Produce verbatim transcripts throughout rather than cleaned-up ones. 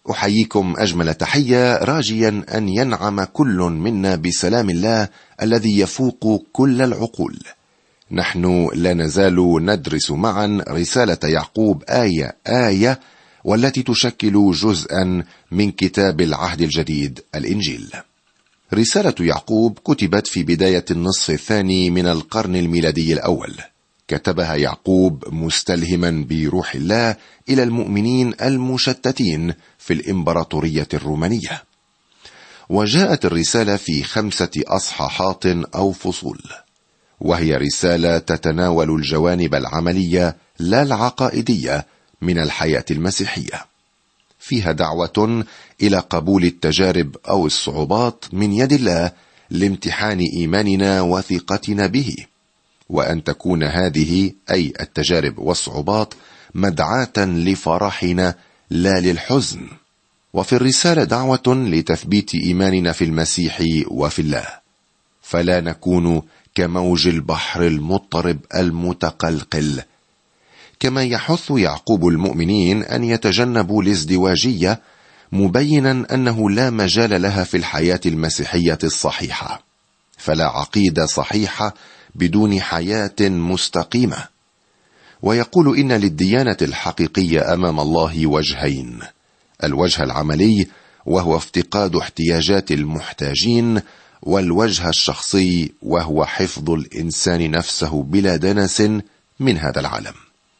أحييكم أجمل تحية، راجيا أن ينعم كل منا بسلام الله الذي يفوق كل العقول. نحن لا نزال ندرس معا رسالة يعقوب آية آية، والتي تشكل جزءا من كتاب العهد الجديد الإنجيل. رسالة يعقوب كتبت في بداية النصف الثاني من القرن الميلادي الأول. كتبها يعقوب مستلهما بروح الله إلى المؤمنين المشتتين في الإمبراطورية الرومانية. وجاءت الرسالة في خمسة أصحاحات أو فصول، وهي رسالة تتناول الجوانب العملية لا العقائدية من الحياة المسيحية. فيها دعوة إلى قبول التجارب أو الصعوبات من يد الله لامتحان إيماننا وثقتنا به، وأن تكون هذه أي التجارب والصعوبات مدعاة لفرحنا لا للحزن. وفي الرسالة دعوة لتثبيت إيماننا في المسيح وفي الله، فلا نكون كموج البحر المضطرب المتقلقل. كما يحث يعقوب المؤمنين أن يتجنبوا الازدواجية، مبينا أنه لا مجال لها في الحياة المسيحية الصحيحة، فلا عقيدة صحيحة بدون حياة مستقيمة. ويقول إن للديانة الحقيقية أمام الله وجهين: الوجه العملي وهو افتقاد احتياجات المحتاجين، والوجه الشخصي وهو حفظ الإنسان نفسه بلا دنس من هذا العالم.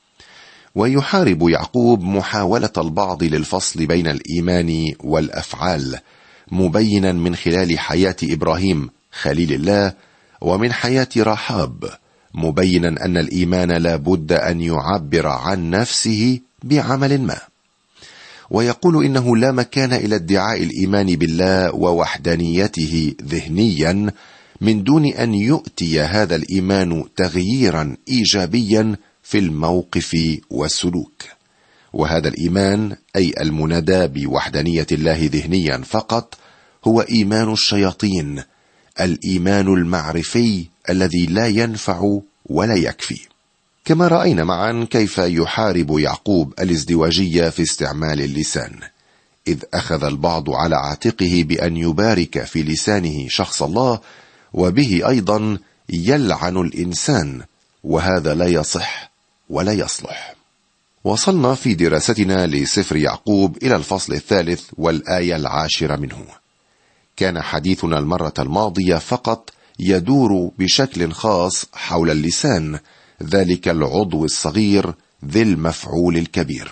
ويحارب يعقوب محاولة البعض للفصل بين الإيمان والأفعال، مبينا من خلال حياة إبراهيم خليل الله ومن حياة رحاب، مبينا أن الإيمان لا بد أن يعبر عن نفسه بعمل ما. ويقول إنه لا مكان إلى ادعاء الإيمان بالله ووحدانيته ذهنيا من دون أن يؤتي هذا الإيمان تغييرا إيجابيا في الموقف والسلوك. وهذا الإيمان أي المنادى بوحدانية الله ذهنيا فقط هو إيمان الشياطين، الإيمان المعرفي الذي لا ينفع ولا يكفي. كما رأينا معا كيف يحارب يعقوب الازدواجية في استعمال اللسان، إذ أخذ البعض على عاتقه بأن يبارك في لسانه شخص الله، وبه أيضا يلعن الإنسان، وهذا لا يصح ولا يصلح. وصلنا في دراستنا لسفر يعقوب إلى الفصل الثالث والآية العاشرة منه. كان حديثنا المرة الماضية فقط يدور بشكل خاص حول اللسان، ذلك العضو الصغير ذي المفعول الكبير.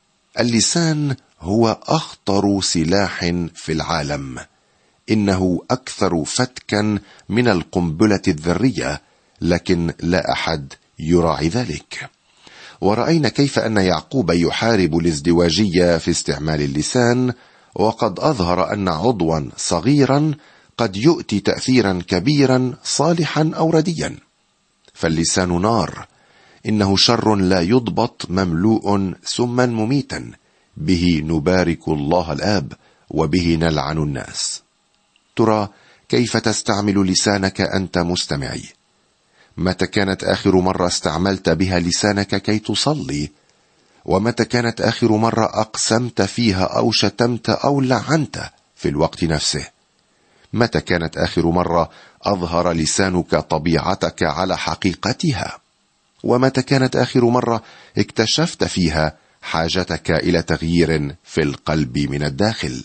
اللسان هو أخطر سلاح في العالم، إنه أكثر فتكا من القنبلة الذرية، لكن لا أحد يراعي ذلك. ورأينا كيف أن يعقوب يحارب الازدواجية في استعمال اللسان، وقد أظهر أن عضوا صغيرا قد يؤتي تأثيرا كبيرا صالحا أو رديا. فاللسان نار، إنه شر لا يضبط، مملوء سما مميتا، به نبارك الله الآب وبه نلعن الناس. ترى كيف تستعمل لسانك أنت مستمعي؟ متى كانت آخر مرة استعملت بها لسانك كي تصلي؟ ومتى كانت آخر مرة أقسمت فيها أو شتمت أو لعنت في الوقت نفسه؟ متى كانت آخر مرة أظهر لسانك طبيعتك على حقيقتها؟ ومتى كانت آخر مرة اكتشفت فيها حاجتك إلى تغيير في القلب من الداخل؟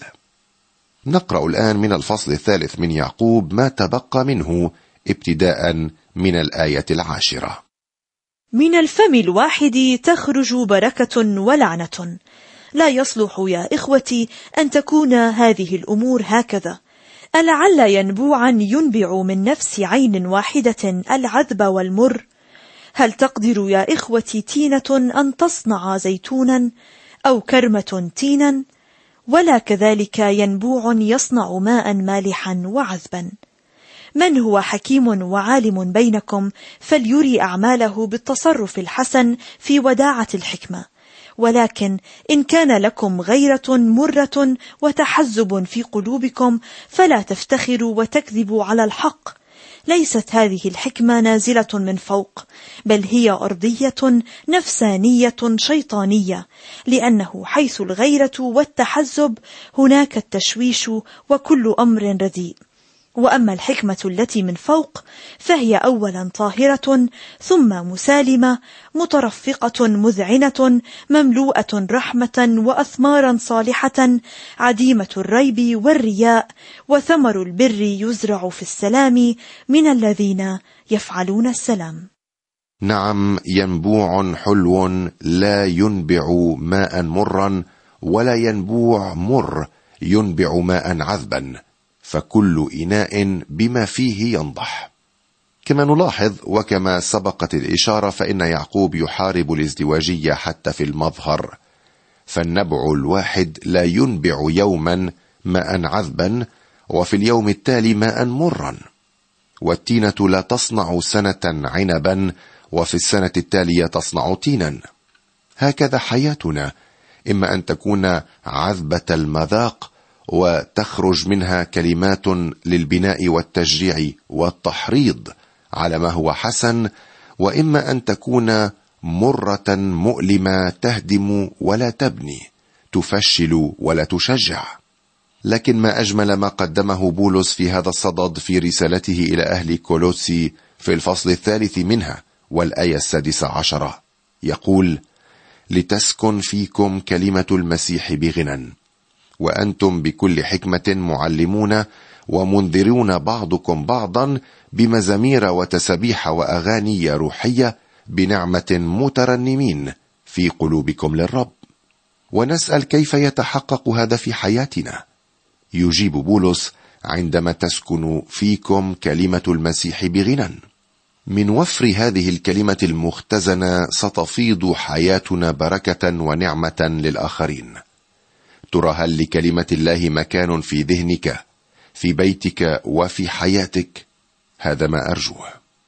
نقرأ الآن من الفصل الثالث من يعقوب ما تبقى منه ابتداء من الآية العاشرة. من الفم الواحد تخرج بركة ولعنة. لا يصلح يا إخوتي أن تكون هذه الأمور هكذا. ألعل ينبوعا ينبع من نفس عين واحدة العذب والمر؟ هل تقدر يا إخوتي تينة أن تصنع زيتونا أو كرمة تينا؟ ولا كذلك ينبوع يصنع ماء مالحا وعذبا. من هو حكيم وعالم بينكم فليري أعماله بالتصرف الحسن في وداعة الحكمة. ولكن إن كان لكم غيرة مرة وتحزب في قلوبكم فلا تفتخروا وتكذبوا على الحق. ليست هذه الحكمة نازلة من فوق، بل هي أرضية نفسانية شيطانية، لأنه حيث الغيرة والتحزب هناك التشويش وكل أمر رديء. وأما الحكمة التي من فوق فهي أولا طاهرة، ثم مسالمة، مترفقة، مذعنة، مملوءة رحمة وأثمارا صالحة، عديمة الريب والرياء، وثمر البر يزرع في السلام من الذين يفعلون السلام. نعم، ينبوع حلو لا ينبع ماء مرا، ولا ينبوع مر ينبع ماء عذبا، فكل إناء بما فيه ينضح. كما نلاحظ وكما سبقت الإشارة، فإن يعقوب يحارب الازدواجية حتى في المظهر، فالنبع الواحد لا ينبع يوما ماء عذبا وفي اليوم التالي ماء مرا، والتينة لا تصنع سنة عنبا وفي السنة التالية تصنع تينا. هكذا حياتنا، إما أن تكون عذبة المذاق وتخرج منها كلمات للبناء والتشجيع والتحريض على ما هو حسن، وإما أن تكون مرة مؤلمة تهدم ولا تبني، تفشل ولا تشجع. لكن ما أجمل ما قدمه بولس في هذا الصدد في رسالته إلى أهل كولوسي في الفصل الثالث منها والآية السادسة عشرة، يقول: لتسكن فيكم كلمة المسيح بغنى، وأنتم بكل حكمة معلمون ومنذرون بعضكم بعضا بمزامير وتسبيح وأغاني روحية بنعمة مترنمين في قلوبكم للرب. ونسأل كيف يتحقق هذا في حياتنا؟ يجيب بولس: عندما تسكن فيكم كلمة المسيح بغنى. من وفر هذه الكلمة المختزنة ستفيض حياتنا بركة ونعمة للآخرين. ترى هل لكلمة الله مكان في ذهنك، في بيتك وفي حياتك؟ هذا ما أرجوه.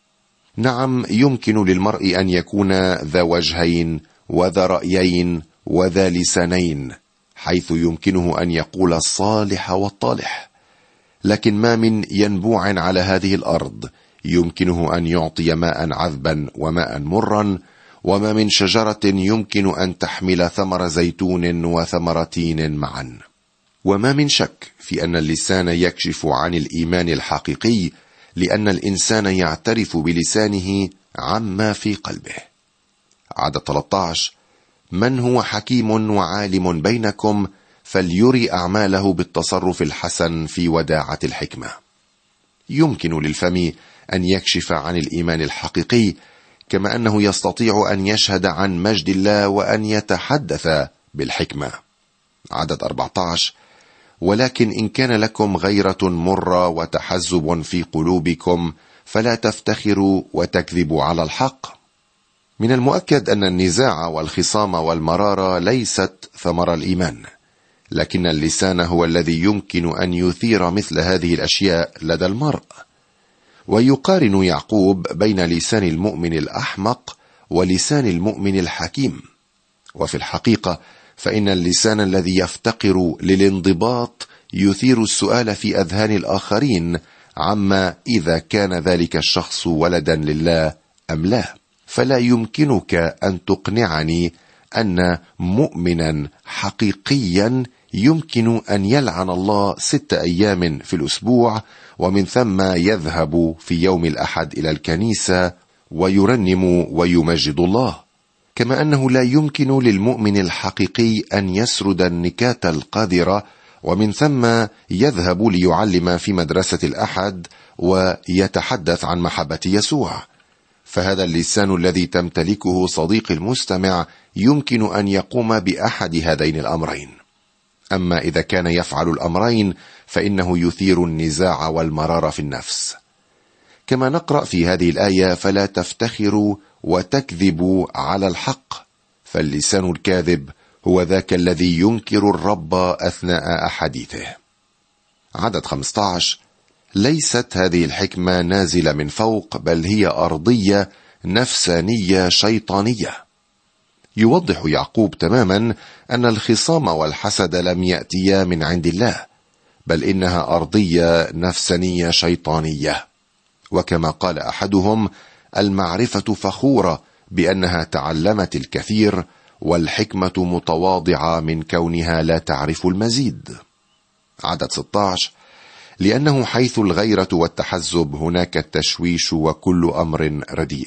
نعم، يمكن للمرء أن يكون ذا وجهين وذا رأيين وذا لسانين، حيث يمكنه أن يقول الصالح والطالح، لكن ما من ينبوع على هذه الأرض يمكنه أن يعطي ماء عذبا وماء مرا، وما من شجرة يمكن أن تحمل ثمر زيتون وثمر تين معا. وما من شك في أن اللسان يكشف عن الإيمان الحقيقي، لأن الإنسان يعترف بلسانه عما في قلبه. عدد ثلاثة عشر: من هو حكيم وعالم بينكم فليري أعماله بالتصرف الحسن في وداعة الحكمة. يمكن للفم أن يكشف عن الإيمان الحقيقي، كما أنه يستطيع أن يشهد عن مجد الله وأن يتحدث بالحكمة. عدد أربعة عشر: ولكن إن كان لكم غيرة مرة وتحزب في قلوبكم فلا تفتخروا وتكذبوا على الحق. من المؤكد أن النزاع والخصام والمرارة ليست ثمر الإيمان، لكن اللسان هو الذي يمكن أن يثير مثل هذه الأشياء لدى المرء. ويقارن يعقوب بين لسان المؤمن الأحمق ولسان المؤمن الحكيم. وفي الحقيقة فإن اللسان الذي يفتقر للانضباط يثير السؤال في أذهان الآخرين عما إذا كان ذلك الشخص ولدا لله أم لا. فلا يمكنك أن تقنعني أن مؤمنا حقيقيا يمكن أن يلعن الله ست أيام في الأسبوع ومن ثم يذهب في يوم الأحد إلى الكنيسة ويرنم ويمجد الله. كما أنه لا يمكن للمؤمن الحقيقي أن يسرد النكات القذرة ومن ثم يذهب ليعلم في مدرسة الأحد ويتحدث عن محبة يسوع. فهذا اللسان الذي تمتلكه صديق المستمع يمكن أن يقوم بأحد هذين الأمرين. أما إذا كان يفعل الأمرين فإنه يثير النزاع والمرارة في النفس. كما نقرأ في هذه الآية: فلا تفتخروا وتكذبوا على الحق، فاللسان الكاذب هو ذاك الذي ينكر الرب أثناء أحاديثه. عدد خمسة عشر: ليست هذه الحكمة نازلة من فوق، بل هي أرضية نفسانية شيطانية. يوضح يعقوب تماما أن الخصام والحسد لم يأتيا من عند الله، بل إنها أرضية نفسانية شيطانية. وكما قال أحدهم: المعرفة فخورة بأنها تعلمت الكثير، والحكمة متواضعة من كونها لا تعرف المزيد. عدد ستة عشر: لأنه حيث الغيرة والتحزب هناك التشويش وكل أمر رديء.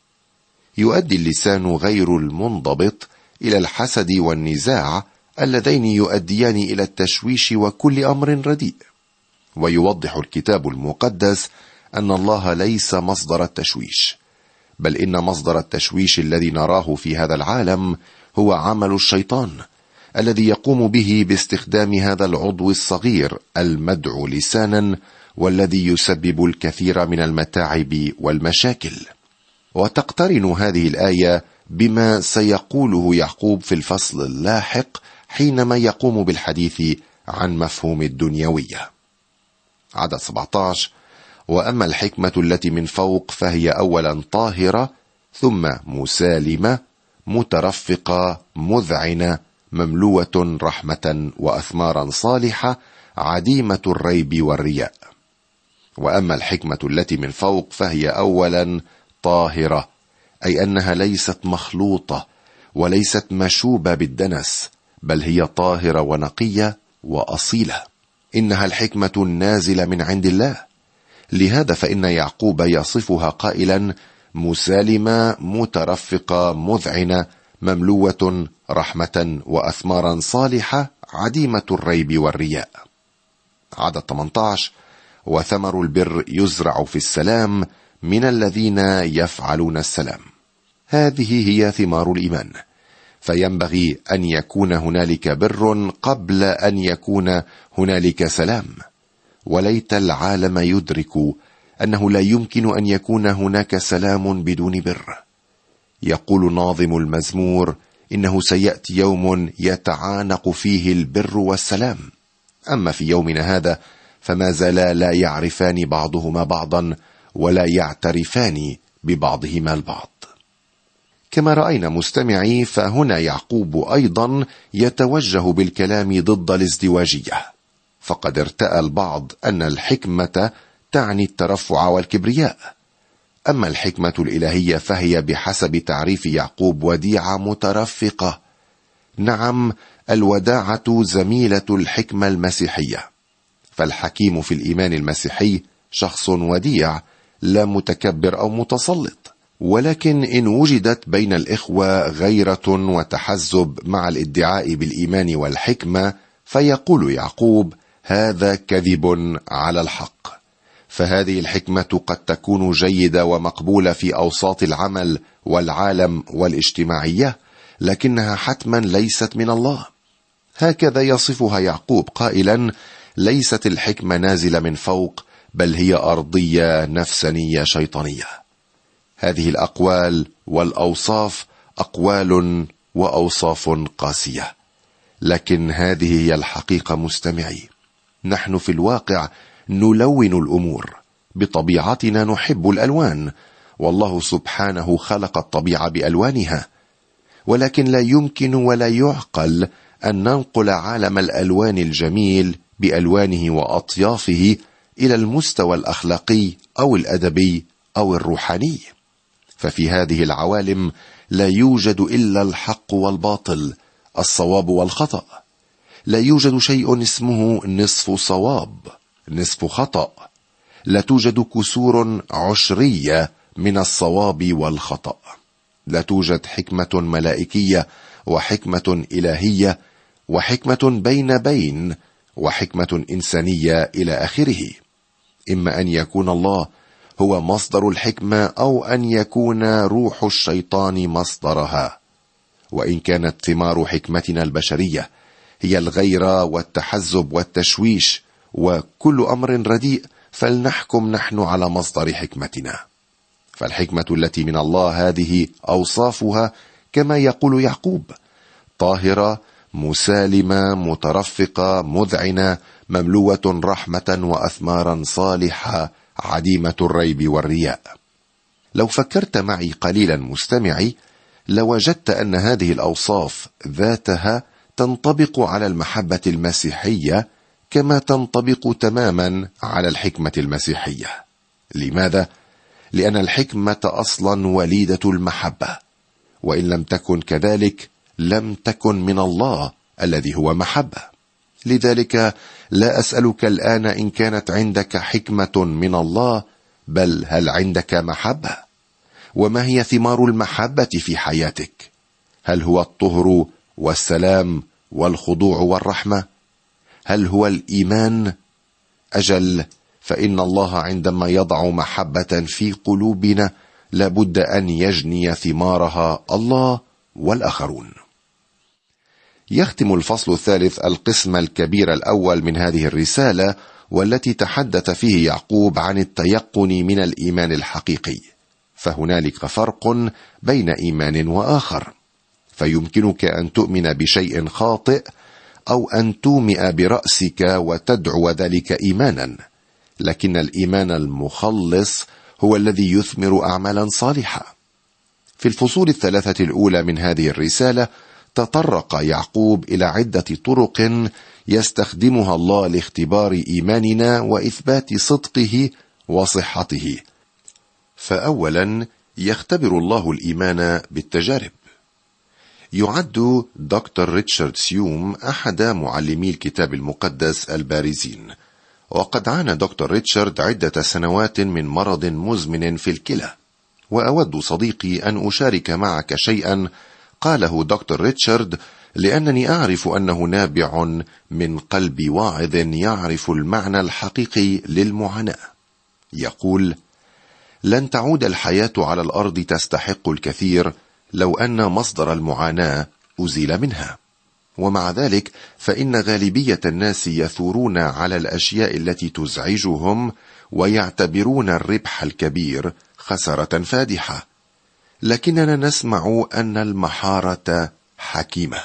يؤدي اللسان غير المنضبط إلى الحسد والنزاع اللذين يؤديان إلى التشويش وكل أمر رديء. ويوضح الكتاب المقدس أن الله ليس مصدر التشويش، بل إن مصدر التشويش الذي نراه في هذا العالم هو عمل الشيطان الذي يقوم به باستخدام هذا العضو الصغير المدعو لسانا، والذي يسبب الكثير من المتاعب والمشاكل. وتقترن هذه الآية بما سيقوله يعقوب في الفصل اللاحق حينما يقوم بالحديث عن مفهوم الدنيوية. عدد سبعة عشر: وأما الحكمة التي من فوق فهي أولا طاهرة، ثم مسالمة، مترفقة، مذعنة، مملوءة رحمة وأثمارا صالحة، عديمة الريب والرياء. وأما الحكمة التي من فوق فهي أولا طاهرة، أي أنها ليست مخلوطة وليست مشوبة بالدنس، بل هي طاهرة ونقية وأصيلة. إنها الحكمة النازلة من عند الله. لهذا فإن يعقوب يصفها قائلا: مسالمة، مترفقة، مذعنة، مملوءة رحمة وأثمارا صالحة، عديمة الريب والرياء. عدد ثمانية عشر: وثمر البر يزرع في السلام من الذين يفعلون السلام. هذه هي ثمار الإيمان، فينبغي أن يكون هنالك بر قبل أن يكون هنالك سلام. وليت العالم يدرك أنه لا يمكن أن يكون هناك سلام بدون بر. يقول ناظم المزمور: إنه سيأتي يوم يتعانق فيه البر والسلام. أما في يومنا هذا فما زالا لا يعرفان بعضهما بعضا، ولا يعترفان ببعضهما البعض. كما رأينا مستمعي، فهنا يعقوب أيضا يتوجه بالكلام ضد الازدواجية، فقد ارتأى البعض أن الحكمة تعني الترفع والكبرياء. أما الحكمة الإلهية فهي بحسب تعريف يعقوب وديعة مترفقة. نعم، الوداعة زميلة الحكمة المسيحية، فالحكيم في الإيمان المسيحي شخص وديع، لا متكبر أو متسلط. ولكن إن وجدت بين الإخوة غيرة وتحزب مع الادعاء بالإيمان والحكمة، فيقول يعقوب: هذا كذب على الحق. فهذه الحكمة قد تكون جيدة ومقبولة في أوساط العمل والعالم والاجتماعية، لكنها حتما ليست من الله. هكذا يصفها يعقوب قائلا: ليست الحكمة نازلة من فوق، بل هي أرضية نفسانية شيطانية. هذه الأقوال والأوصاف أقوال وأوصاف قاسية، لكن هذه هي الحقيقة مستمعي. نحن في الواقع نلون الأمور، بطبيعتنا نحب الألوان، والله سبحانه خلق الطبيعة بألوانها، ولكن لا يمكن ولا يعقل أن ننقل عالم الألوان الجميل بألوانه وأطيافه إلى المستوى الأخلاقي أو الأدبي أو الروحاني. ففي هذه العوالم لا يوجد إلا الحق والباطل، الصواب والخطأ. لا يوجد شيء اسمه نصف صواب نصف خطأ. لا توجد كسور عشرية من الصواب والخطأ. لا توجد حكمة ملائكية وحكمة إلهية وحكمة بين بين وحكمة إنسانية إلى آخره. إما أن يكون الله هو مصدر الحكمة، أو أن يكون روح الشيطان مصدرها. وإن كانت ثمار حكمتنا البشرية هي الغيرة والتحزب والتشويش وكل أمر رديء، فلنحكم نحن على مصدر حكمتنا. فالحكمة التي من الله هذه أوصافها كما يقول يعقوب: طاهرة، مسالمة، مترفقة، مذعنة، مملوءة رحمة وأثمارا صالحة، عديمة الريب والرياء. لو فكرت معي قليلا مستمعي، لوجدت أن هذه الأوصاف ذاتها تنطبق على المحبة المسيحية كما تنطبق تماما على الحكمة المسيحية. لماذا؟ لأن الحكمة أصلا وليدة المحبة، وإن لم تكن كذلك لم تكن من الله الذي هو محبة. لذلك لا أسألك الآن إن كانت عندك حكمة من الله، بل هل عندك محبة؟ وما هي ثمار المحبة في حياتك؟ هل هو الطهر والسلام والخضوع والرحمة؟ هل هو الإيمان؟ أجل، فإن الله عندما يضع محبة في قلوبنا لابد أن يجني ثمارها الله والآخرون. يختم الفصل الثالث القسم الكبير الأول من هذه الرسالة، والتي تحدث فيه يعقوب عن التيقن من الإيمان الحقيقي. فهنالك فرق بين إيمان وآخر، فيمكنك أن تؤمن بشيء خاطئ أو أن تومئ برأسك وتدعو ذلك إيمانا، لكن الإيمان المخلص هو الذي يثمر أعمالا صالحة. في الفصول الثلاثة الأولى من هذه الرسالة تطرق يعقوب إلى عدة طرق يستخدمها الله لاختبار إيماننا وإثبات صدقه وصحته. فأولا يختبر الله الإيمان بالتجارب. يعد دكتور ريتشارد سيوم أحد معلمي الكتاب المقدس البارزين، وقد عانى دكتور ريتشارد عدة سنوات من مرض مزمن في الكلى. وأود صديقي أن أشارك معك شيئا قاله دكتور ريتشارد، لأنني أعرف أنه نابع من قلب واعظ يعرف المعنى الحقيقي للمعاناة. يقول: لن تعود الحياة على الأرض تستحق الكثير لو أن مصدر المعاناة أزيل منها، ومع ذلك فإن غالبية الناس يثورون على الأشياء التي تزعجهم ويعتبرون الربح الكبير خسارة فادحة. لكننا نسمع أن المحارة حكيمة،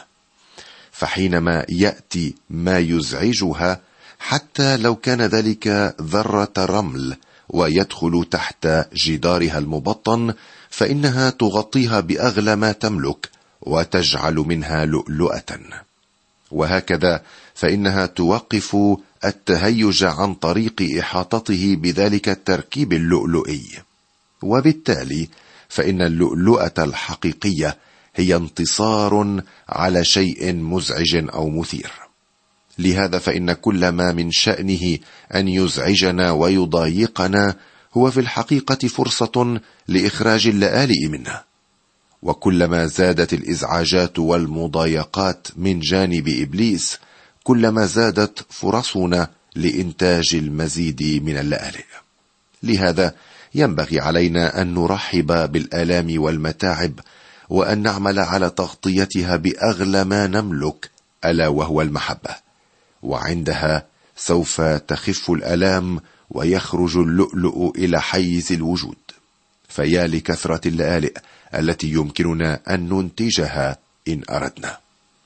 فحينما يأتي ما يزعجها حتى لو كان ذلك ذرة رمل ويدخل تحت جدارها المبطن، فإنها تغطيها بأغلى ما تملك وتجعل منها لؤلؤة. وهكذا فإنها توقف التهيج عن طريق إحاطته بذلك التركيب اللؤلؤي، وبالتالي فإن اللؤلؤة الحقيقية هي انتصار على شيء مزعج أو مثير. لهذا فإن كل ما من شأنه أن يزعجنا ويضايقنا هو في الحقيقة فرصة لإخراج اللآلئ منه، وكلما زادت الإزعاجات والمضايقات من جانب إبليس كلما زادت فرصنا لإنتاج المزيد من اللآلئ. لهذا ينبغي علينا أن نرحب بالآلام والمتاعب، وأن نعمل على تغطيتها بأغلى ما نملك، ألا وهو المحبة. وعندها سوف تخف الآلام ويخرج اللؤلؤ إلى حيز الوجود. فيا لكثرة اللآلئ التي يمكننا أن ننتجها إن أردنا.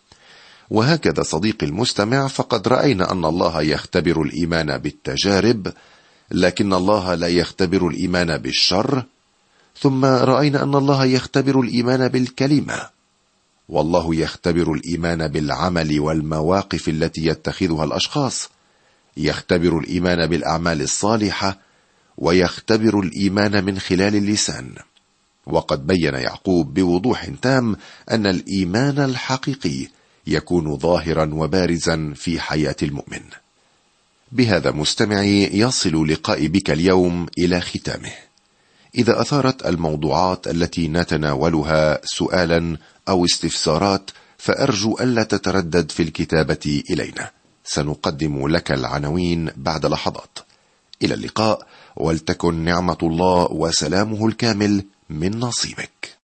وهكذا صديقي المستمع، فقد رأينا أن الله يختبر الإيمان بالتجارب، لكن الله لا يختبر الإيمان بالشر. ثم رأينا أن الله يختبر الإيمان بالكلمة، والله يختبر الإيمان بالعمل والمواقف التي يتخذها الأشخاص. يختبر الإيمان بالأعمال الصالحة، ويختبر الإيمان من خلال اللسان. وقد بين يعقوب بوضوح تام أن الإيمان الحقيقي يكون ظاهرا وبارزا في حياة المؤمن. بهذا مستمعي يصل لقائي بك اليوم إلى ختامه. إذا أثارت الموضوعات التي نتناولها سؤالا أو استفسارات، فأرجو ألا تتردد في الكتابة إلينا. سنقدم لك العناوين بعد لحظات. إلى اللقاء، ولتكن نعمة الله وسلامه الكامل من نصيبك.